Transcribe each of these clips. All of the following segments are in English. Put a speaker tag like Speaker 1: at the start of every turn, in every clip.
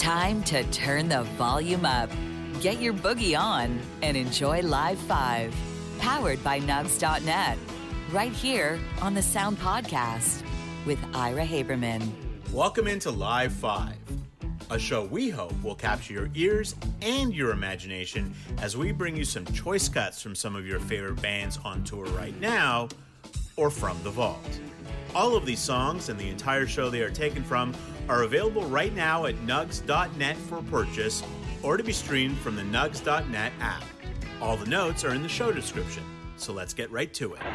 Speaker 1: Time to turn the volume up. Get your boogie on and enjoy Live 5. Powered by Nugs.net. Right here on the Sound Podcast with Ira Haberman.
Speaker 2: Welcome into Live 5, a show we hope will capture your ears and your imagination as we bring you some choice cuts from some of your favorite bands on tour right now or from the vault. All of these songs and the entire show they are taken from are available right now at Nugs.net for purchase or to be streamed from the Nugs.net app. All the notes are in the show description, so let's get right to it.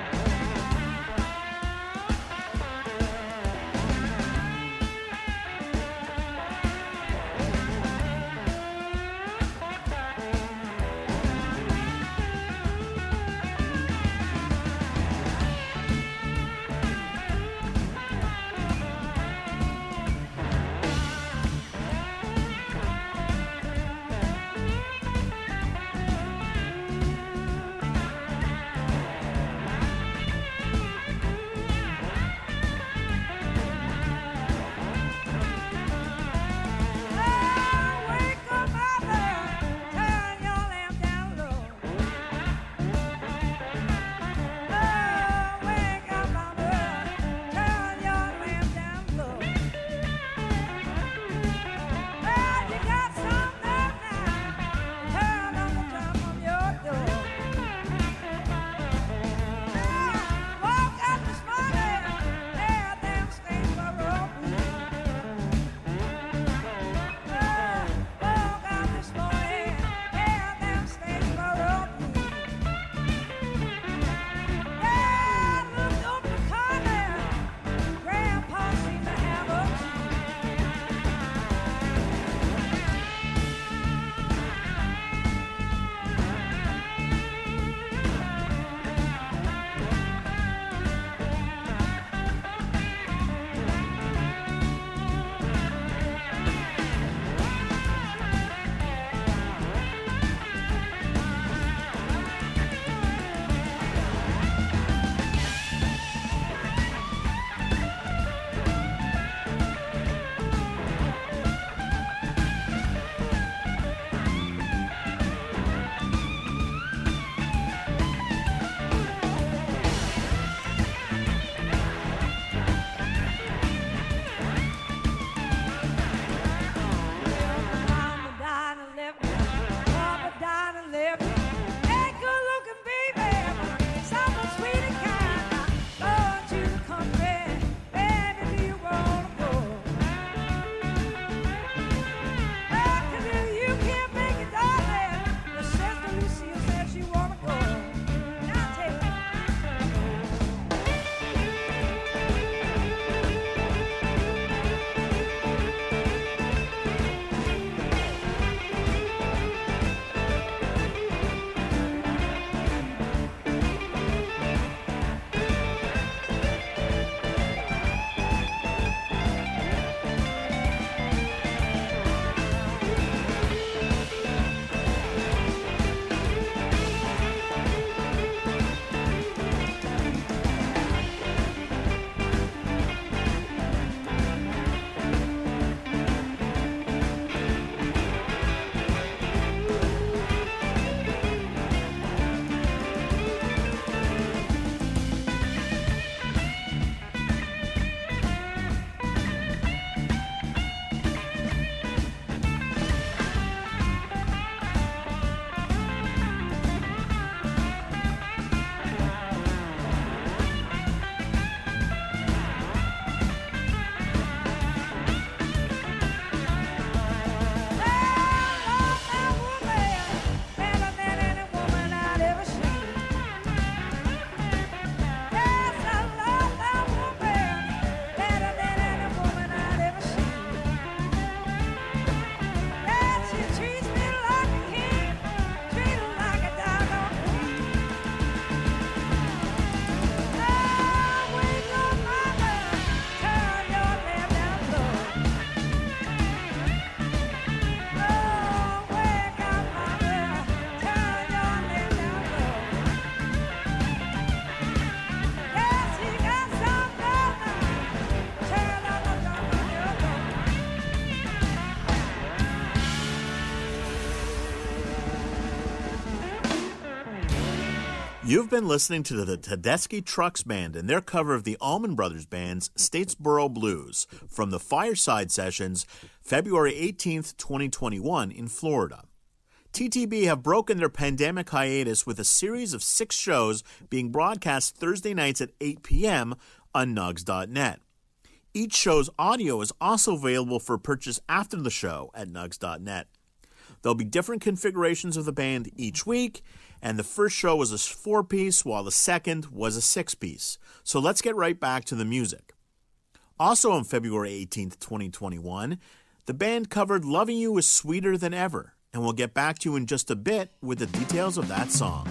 Speaker 2: You've been listening to the Tedeschi Trucks Band and their cover of the Allman Brothers Band's Statesboro Blues from the Fireside Sessions, February 18th, 2021 in Florida. TTB have broken their pandemic hiatus with a series of 6 shows being broadcast Thursday nights at 8 p.m. on nugs.net. Each show's audio is also available for purchase after the show at nugs.net. There'll be different configurations of the band each week, and the first show was a 4-piece, while the second was a 6-piece. So let's get right back to the music. Also on February 18th, 2021, the band covered Loving You Is Sweeter Than Ever, and we'll get back to you in just a bit with the details of that song.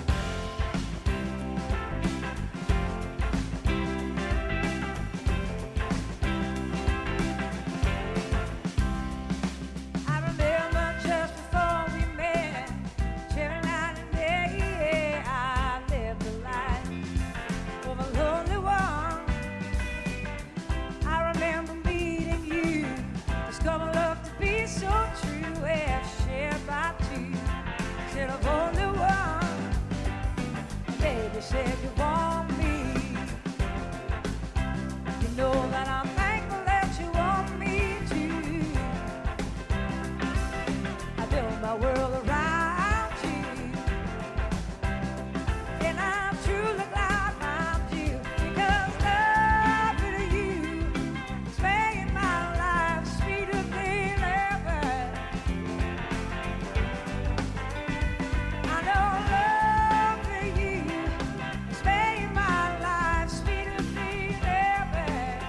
Speaker 3: Said you want me. You know that I'm thankful that you want me to. I build my world around you, and I'm truly glad I found you, because loving you is making my life sweeter than ever. I know loving you made my life sweeter than ever.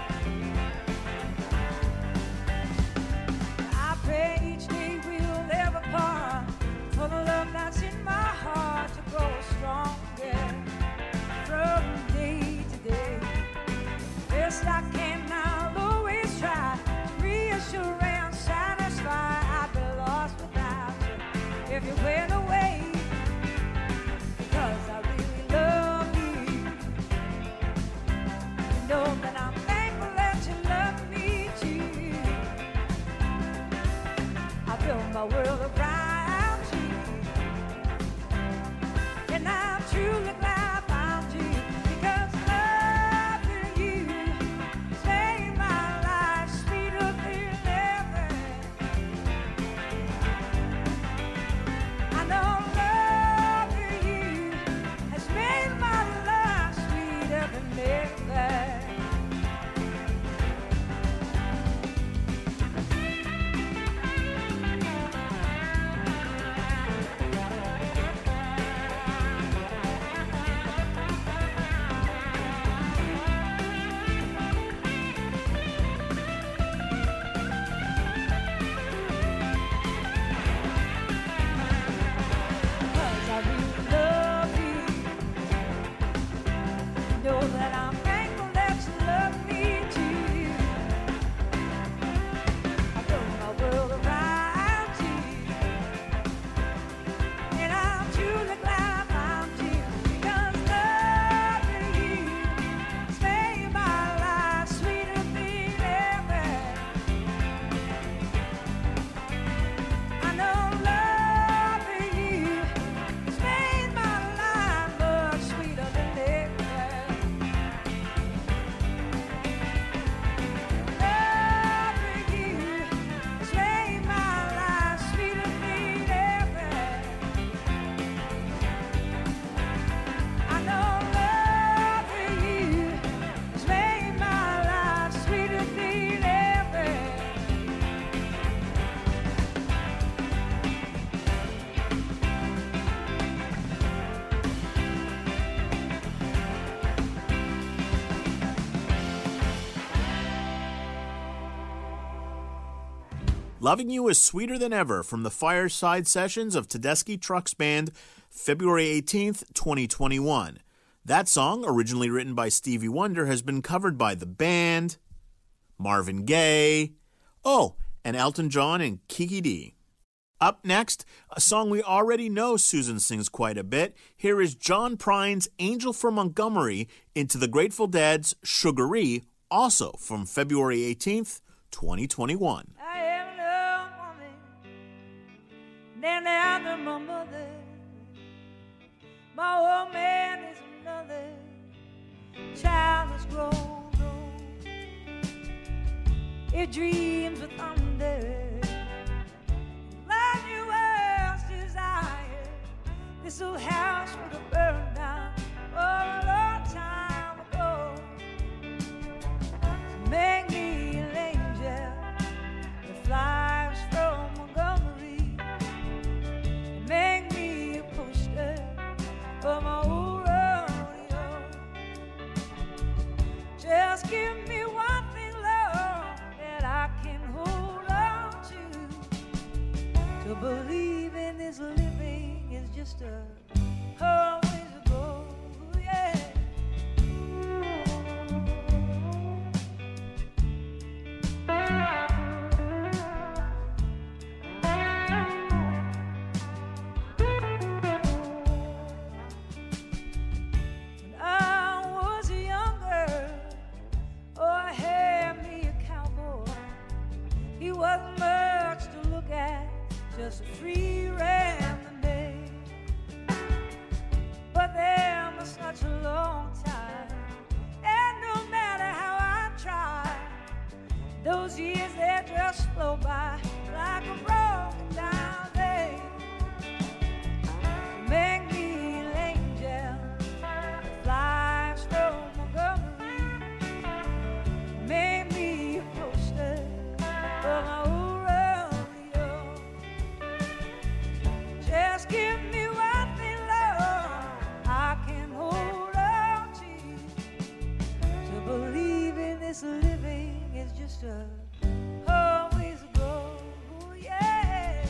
Speaker 3: I pray each day we'll never part, for the love that's in my heart to grow stronger from day to day. Best I can, I'll always try to reassure and satisfy. I'd be lost without you if you went away, because I really love you. Know that I'm thankful that you love me too. I build my world around you, and I'm truly glad I found you, because loving you has made my life sweeter than ever. I know loving you has made my life sweeter than ever. Because I really love you. Know that I'm thankful that you love me too. I build my world around you, and I'm truly glad I found you, because loving you has made my life sweeter than ever. I know loving you has made my life much sweeter than ever. Loving you has made my life sweeter than ever. I know loving you has made my life sweeter than ever.
Speaker 2: Loving You Is Sweeter Than Ever from the Fireside Sessions of Tedeschi Trucks Band, February 18th, 2021. That song, originally written by Stevie Wonder, has been covered by the band, Marvin Gaye, and Elton John and Kiki Dee. Up next, a song we already know Susan sings quite a bit. Here is John Prine's Angel from Montgomery into the Grateful Dead's Sugaree, also from February 18th, 2021.
Speaker 3: I have no woman, then the other my mother. My old man is child has grown old. It dreams with thunder, like you world's desire. This old house would have burned down a long time ago. So make me an angel that flies from Montgomery, and make me a poster for my old rodeo. Just give me one thing, Lord, that I can hold on to. To believe in this living is just a always a goal, yeah. When I was younger, oh, I had me a cowboy. He wasn't much to look at, just a free rambling day. But there was such a long time, and no matter how I tried, those years they just flow by like a broken down day. Make me an angel that flies from Montgomery. Make me a poster for my old rodeo. Just give me one thing, Lord, I can hold on to. To believe in this living is just a always a goal, yeah.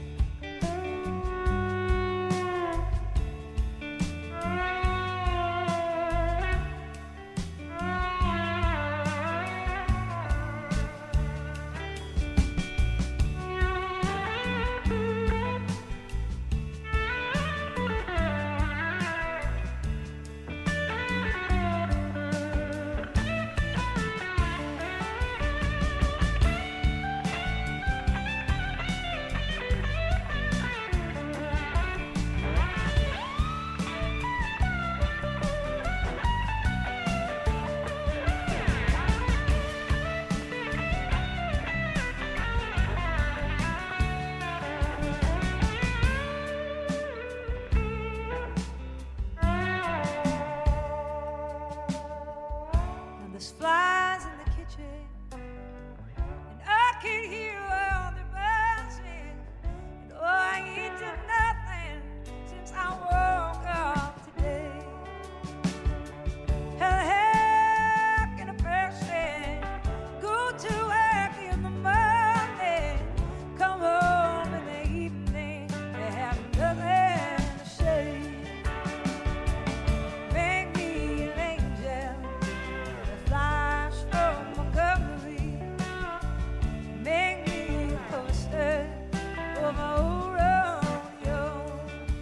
Speaker 3: And there's flies in the kitchen, and I can hear all the buzzing. And oh, I ain't done nothing since I woke up today. How the heck can a person go to work in the morning, come home in the evening, they have nothing to say? Make me an angel that flies from Montgomery. Make me a poster for my old rodeo.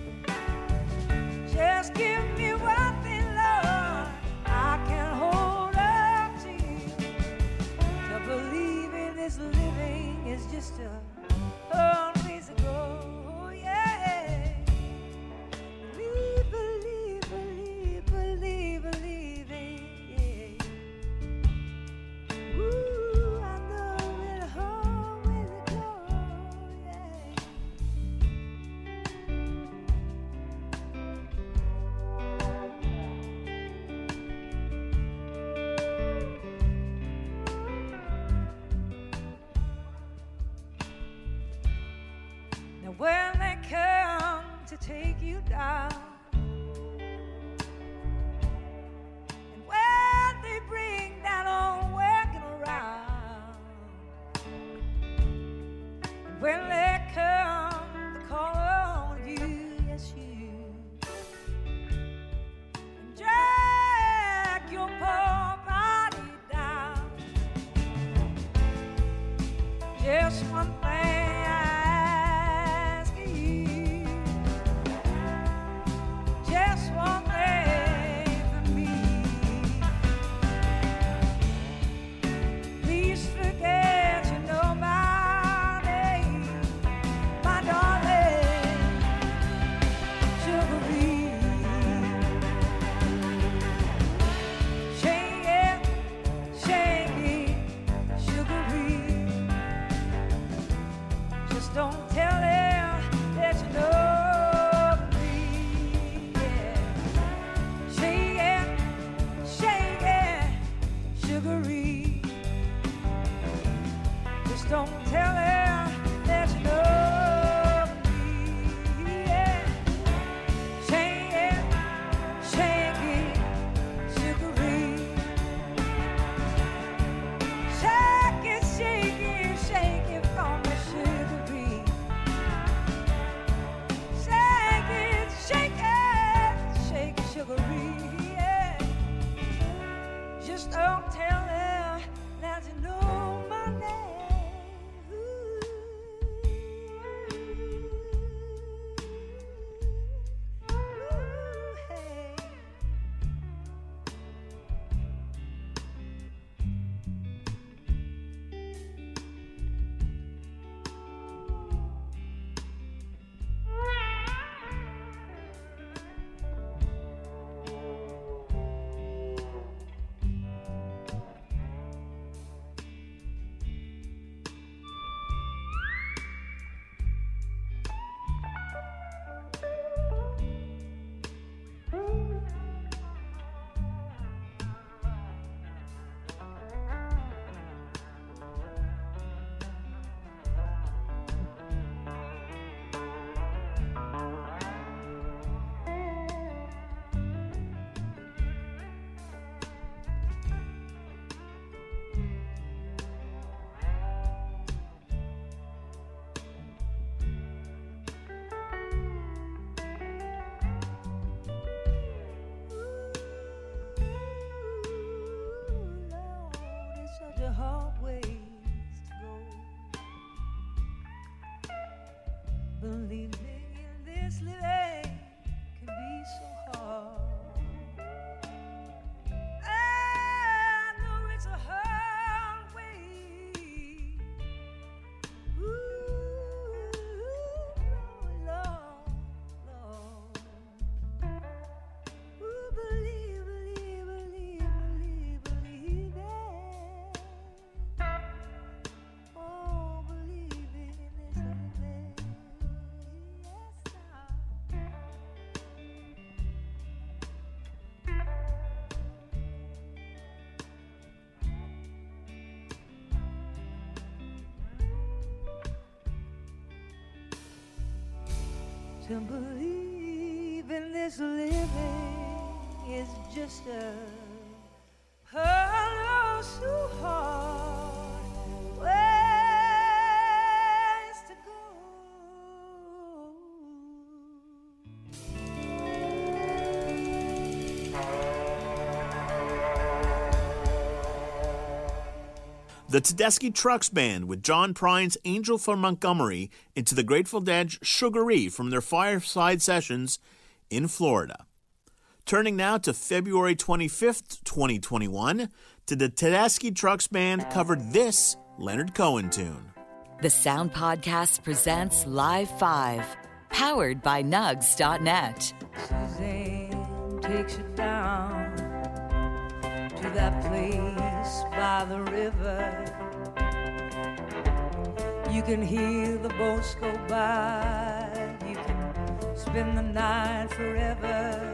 Speaker 3: Just give me one thing, Lord, I can hold on to. To believe in this living is just a always a goal, yeah. Believe, believe, believe, believe, believing, yeah. Ooh, I know it'll always go, yeah. Now when they come to take you down, and when they bring that old wagon around, and when they come to call on you, yes you, and drag your poor body down, just one thing I ask of you, just one thing from me. Please forget you know my name. Believing in this living can be so hard. I know it's a hard way. Ooh, Lord, Lord. Ooh, believe, believe, believe, believe, believe it. Oh, believe in this living. Yes, to believe in this living is just a hard, so hard ways to go.
Speaker 2: The Tedeschi Trucks Band with John Prine's Angel from Montgomery into the Grateful Dead's Sugar-E from their fireside sessions in Florida. Turning now to February 25th, 2021, the Tedeschi Trucks Band covered this Leonard Cohen tune.
Speaker 1: The Sound Podcast presents Live 5, powered by Nugs.net.
Speaker 3: Suzanne takes you down to that place by the river. You can hear the boats go by. You can spend the night forever.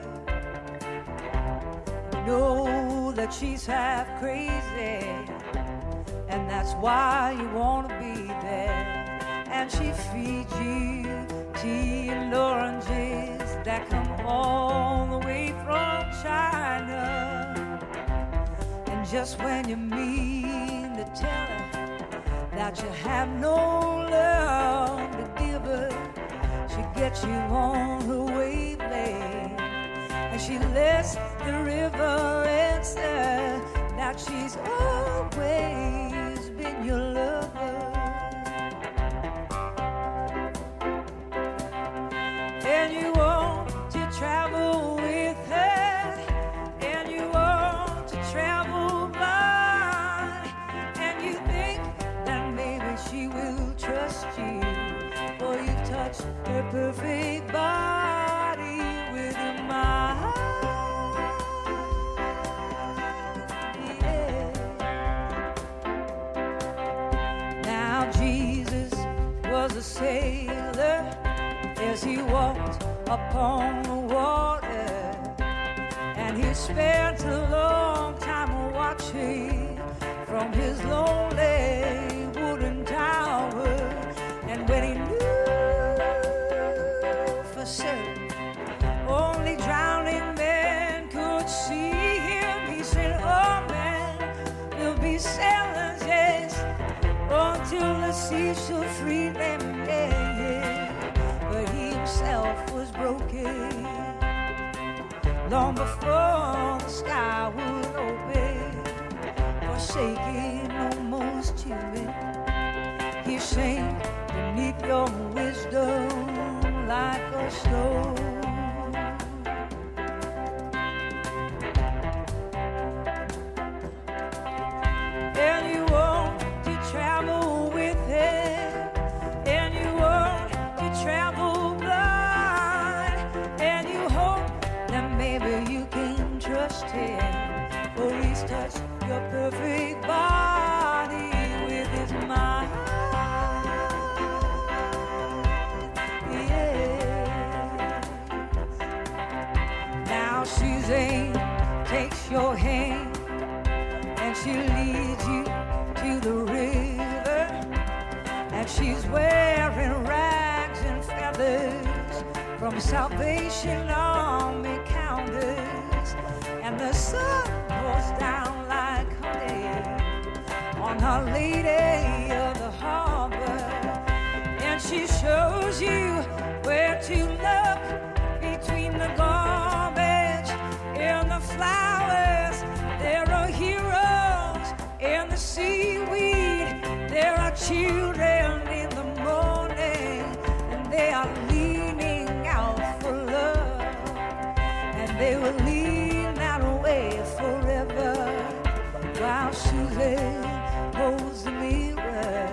Speaker 3: You know that she's half crazy, and that's why you want to be there. And she feeds you tea and oranges that come all the way from China. And just when you mean to tell her that you have no love to give her, she gets you on her wavelength, and she lets the river answer that she's always been your lover. And you want to travel with her, and you want to travel blind, and you think that maybe she will trust you, for you've touched her perfect body with your mind. Yeah. Now Jesus was a sailor as he walked upon the water, and he spent a long time watching from his lonely wooden tower. And when he knew for certain only drowning men could see him, he said, oh man, we'll be sailors, yes, until the sea shall free them, yeah, yeah. But he himself was broken long before the sky would open. Forsaken, almost human, he sank beneath your wisdom like a stone. And you want to travel with him, and you want to travel blind, and you hope that maybe you can trust him, for he's touched your perfect body with his mind. Yes. Now Suzanne takes your hand, and she leads you to the river, and she's wearing rags and feathers from Salvation Army counters, and the sun pours down like honey on Our Lady of the Harbor, and she shows you where to look between the garbage and the flowers. There are heroes in the seaweed, there are children in the morning, and they are start leaning out for love, and they will lean that way forever while Susan holds the mirror.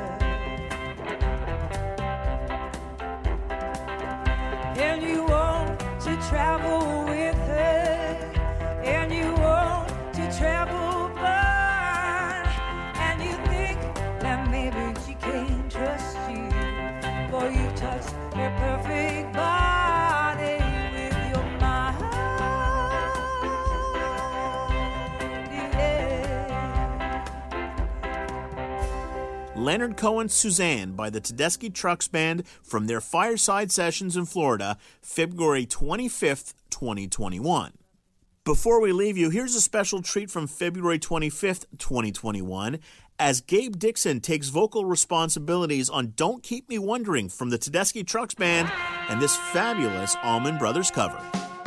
Speaker 3: And you want to travel with her, and you want to travel blind, and you think that maybe she can't trust you, for you touch her perfect body with your mind. Yeah.
Speaker 2: Leonard Cohen's Suzanne by the Tedeschi Trucks Band from their Fireside Sessions in Florida, February 25th, 2021. Before we leave you, here's a special treat from February 25th, 2021, as Gabe Dixon takes vocal responsibilities on Don't Keep Me Wondering from the Tedeschi Trucks Band and this fabulous Allman Brothers cover.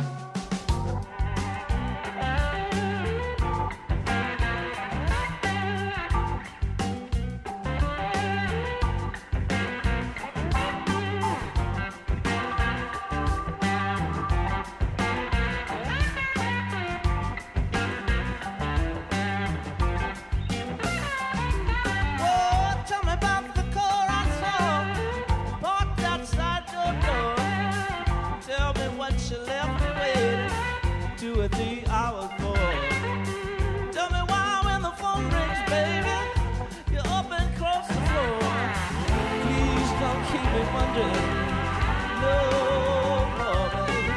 Speaker 4: Oh, tell me about the car I saw parked outside your door. Tell me what you left me waiting 2 or 3 hours for. Tell me why when the phone rings, baby, you're up and close the floor. Please don't keep me wondering no more, baby.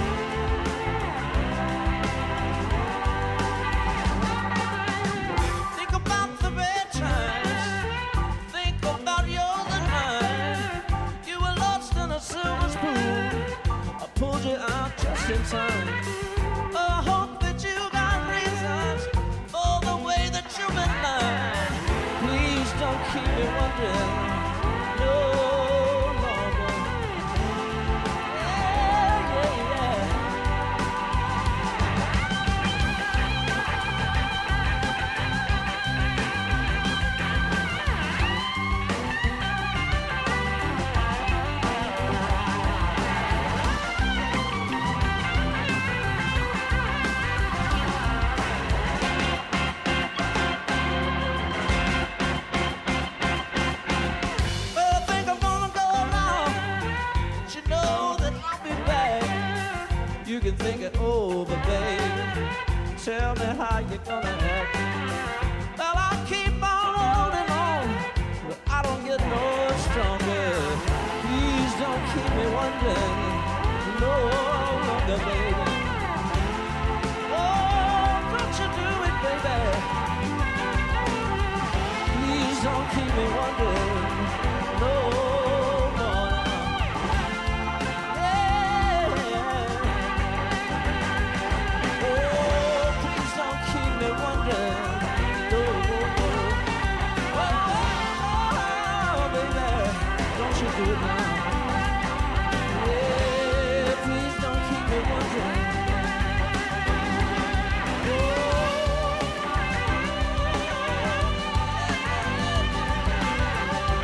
Speaker 4: Think about the bad times. Think about yours and mine. You were lost in a silver spoon. I pulled you out just in time. Oh, I hope that you got reasons for the way that you've been lying. Please don't keep me wondering no longer. Yeah, yeah, yeah. Well, I think I'm gonna go now, but you know that I'll be back. You can think it over, baby. Tell me how you're gonna act. Well, I'll keep on holding on, but I don't get no stronger. Please don't keep me wondering no longer, baby. Oh, don't you do it, baby. Please don't keep me wondering no more now. Yeah. Oh, please don't keep me wondering no more. Oh, baby, don't you do it now. Yeah, please don't keep me wondering. Oh.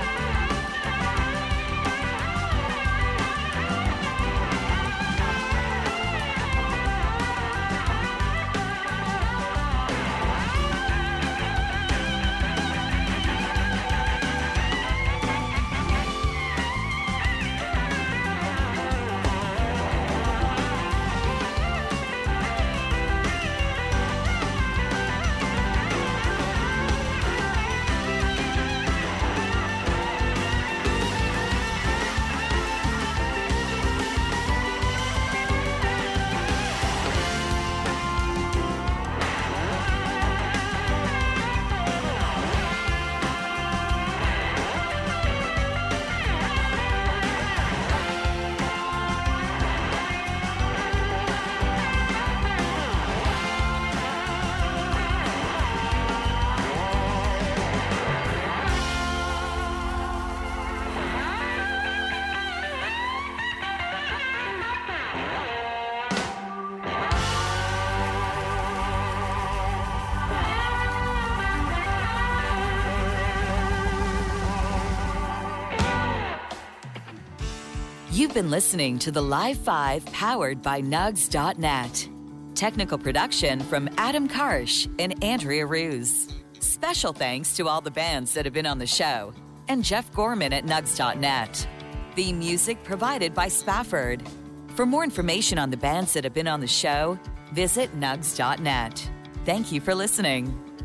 Speaker 1: You've been listening to the Live 5 powered by Nugs.net. Technical production from Adam Karsh and Andrea Ruse. Special thanks to all the bands that have been on the show and Jeff Gorman at Nugs.net. Theme music provided by Spafford. For more information on the bands that have been on the show, visit Nugs.net. Thank you for listening.